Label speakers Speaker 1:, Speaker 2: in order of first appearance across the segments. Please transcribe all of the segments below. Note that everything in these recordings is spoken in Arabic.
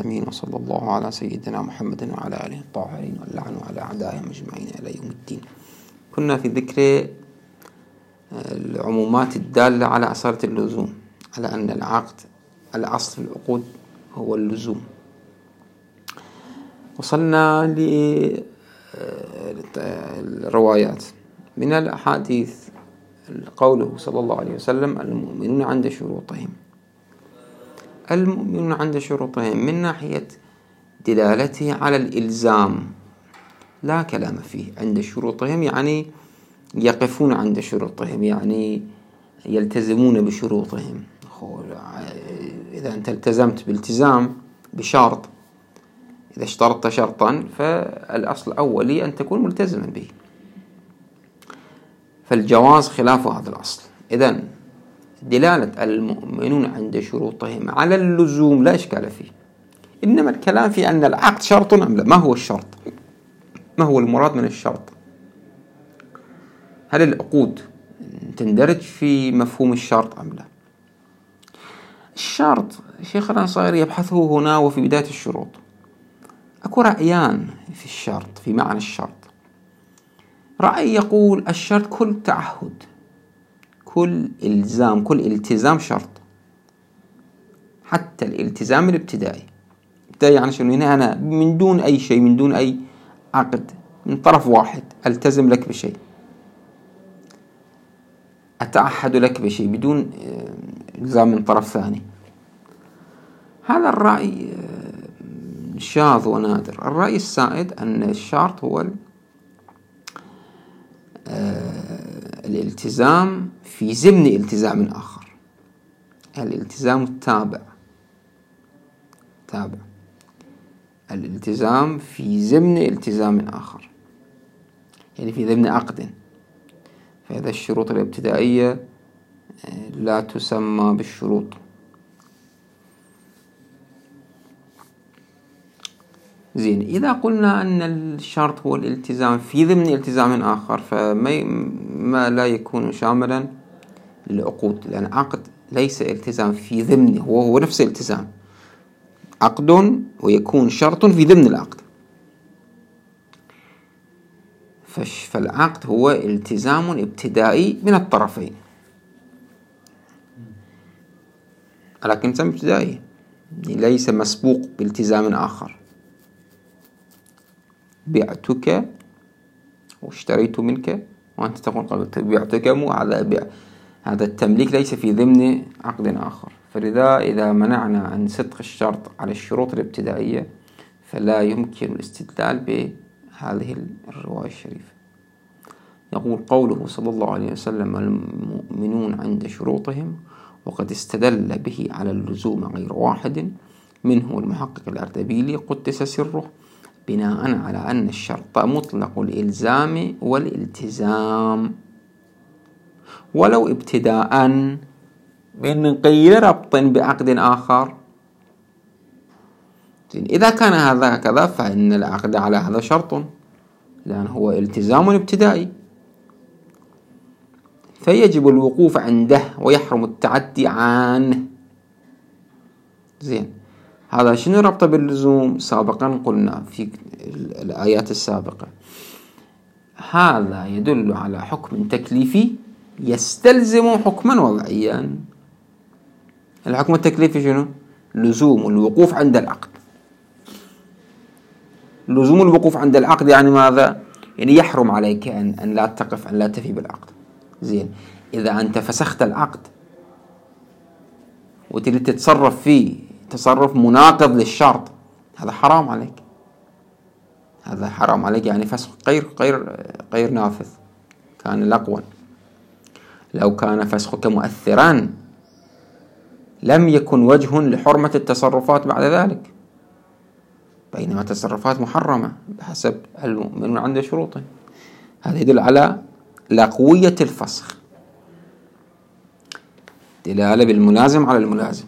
Speaker 1: الراحمين، وصلى الله على سيدنا محمد وعلى آله الطاهرين، واللعن على أعدائهم أجمعين إلى يوم الدين. كنا في ذكر العمومات الدالة على أصالة اللزوم، على أن العقد الأصل في العقود هو اللزوم. وصلنا للروايات من الأحاديث قوله صلى الله عليه وسلم: المؤمنون عند شروطهم. المؤمنون عند شروطهم من ناحية دلالته على الإلزام لا كلام فيه. عند شروطهم يعني يقفون عند شروطهم، يعني يلتزمون بشروطهم. إذا أنت التزمت بالتزام بشرط، إذا اشترطت شرطا فالأصل الأولي أن تكون ملتزما به، فالجواز خلاف هذا الأصل. إذن دلالة المؤمنون عند شروطهم على اللزوم لا إشكال فيه، إنما الكلام في أن العقد شرط أم لا. ما هو الشرط؟ ما هو المراد من الشرط؟ هل العقود تندرج في مفهوم الشرط أم لا؟ الشرط شيخ الأنصاري يبحثه هنا وفي بداية الشروط. أكو رأيان في الشرط، في معنى الشرط. رأي يقول الشرط كل تعهد، كل إلزام، كل التزام شرط، حتى الالتزام الابتدائي. يعني شنو؟ هنا أنا من دون أي شيء، من دون أي عقد من طرف واحد ألتزم لك بشيء، أتعهد لك بشيء بدون إلزام من طرف ثاني. هذا الرأي شاذ ونادر. الرأي السائد أن الشرط هو الالتزام في ضمن التزام آخر، الالتزام التابع، الالتزام في ضمن التزام آخر، يعني في ضمن عقد. فإذا الشروط الابتدائية لا تسمى بالشروط. زين، إذا قلنا أن الشرط هو الالتزام في ضمن التزام آخر فما لا يكون شاملا للعقود، لأن عقد ليس التزام في ضمنه، هو نفس الالتزام، عقد ويكون شرط في ضمن العقد. فالعقد هو التزام ابتدائي من الطرفين، لكن التزام ابتدائي ليس مسبوق بالتزام آخر. بعتك واشتريت منك وأنت تقول قبلت بعتك، مو هذا التمليك ليس في ضمن عقد آخر. فلذا إذا منعنا عن صدق الشرط على الشروط الابتدائية فلا يمكن الاستدلال بهذه الرواية الشريفة. يقول قوله صلى الله عليه وسلم: المؤمنون عند شروطهم، وقد استدل به على اللزوم غير واحد منه المحقق الأردبيلي قدس سره، بناء على أن الشرط مطلق الإلزام والالتزام ولو ابتداء من غير ربط بعقد آخر. إذا كان هذا هكذا فإن العقد على هذا شرط، لأن هو التزام ابتدائي، فيجب الوقوف عنده ويحرم التعدي عنه. زين، هذا شنو ربطه باللزوم؟ سابقا قلنا في الآيات السابقة هذا يدل على حكم تكليفي يستلزم حكما وضعيا. الحكم التكليفي شنو؟ لزوم الوقوف عند العقد. لزوم الوقوف عند العقد يعني ماذا؟ يعني يحرم عليك أن لا تقف، أن لا تفي بالعقد. زين، إذا أنت فسخت العقد وتريد تتصرف فيه تصرف مناقض للشرط، هذا حرام عليك. هذا حرام عليك، يعني فسخ غير نافذ، كان لغوا. لو كان فسخك مؤثرا لم يكن وجه لحرمة التصرفات بعد ذلك، بينما التصرفات محرمة بحسب المؤمنون عند شروطه. هذا يدل على لغوية الفسخ، دلالة بالملازم على الملازم.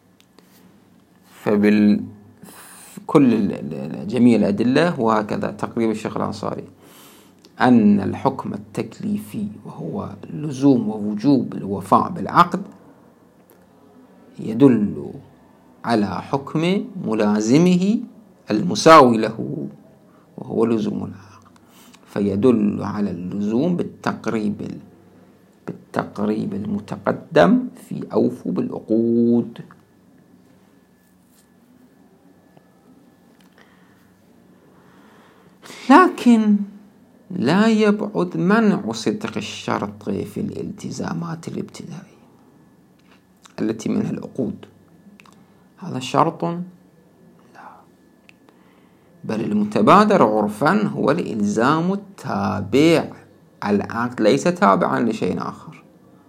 Speaker 1: كل جميع الأدلة وهكذا تقريب الشيخ الأنصاري أن الحكم التكليفي وهو لزوم ووجوب الوفاء بالعقد يدل على حكم ملازمه المساوي له وهو لزوم العقد، فيدل على اللزوم بالتقريب المتقدم في أوفوا بالعقود. لكن لا يبعد منع صدق الشرط في الالتزامات الابتدائية التي منها العقود. هذا شرط؟ لا، بل المتبادر عرفا هو الإلزام التابع. العقد ليس تابعا لشيء آخر،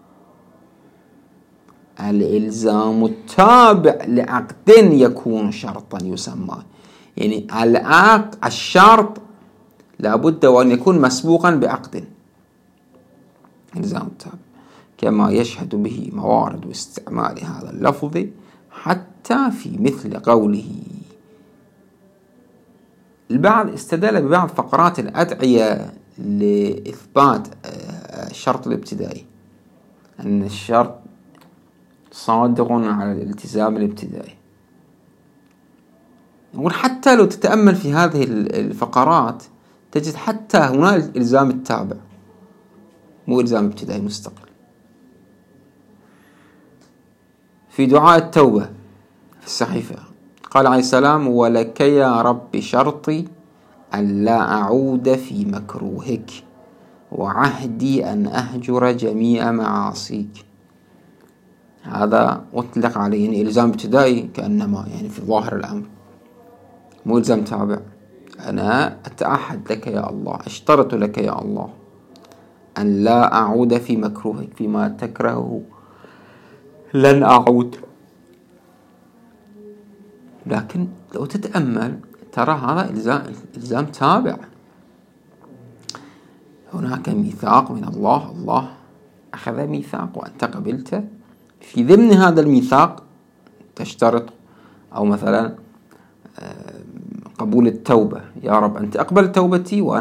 Speaker 1: الإلزام التابع لعقد يكون شرطا يسمى، يعني الشرط لابد وأن يكون مسبوقا بعقد، إلزام التابع، كما يشهد به موارد استعمال هذا اللفظ حتى في مثل قوله. البعض استدل ببعض فقرات الأدعية لإثبات الشرط الابتدائي، أن الشرط صادق على الالتزام الابتدائي. يقول حتى لو تتأمل في هذه الفقرات تجد حتى هنا الإلزام التابع، مو إلزام ابتدائي مستقل. في دعاء التوبة في الصحيفة قال عليه السلام: ولك يا رب شرطي أن لا أعود في مكروهك، وعهدي أن أهجر جميع معاصيك. هذا أطلق عليه يعني إلزام ابتدائي كأنما يعني في ظاهر الأمر، مو إلزام تابع. أنا أتعهد لك يا الله، أشترط لك يا الله أن لا أعود في مكروهك، فيما تكرهه لن أعود. لكن لو تتأمل ترى هذا إلزام تابع. هناك ميثاق من الله، الله أخذ ميثاق وأنت قبلته، في ضمن هذا الميثاق تشترط، أو مثلا قبول التوبة، يا رب أنت أقبل توبتي وأنا